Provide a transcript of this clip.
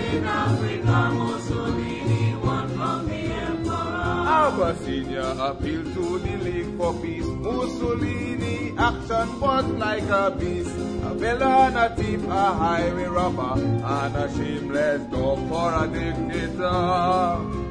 in Africa, Mussolini won from the emperor. Abyssinia appealed to the League for Peace. Mussolini action was like a beast, a villain, a thief, a highway robber, and a shameless dog for a dictator.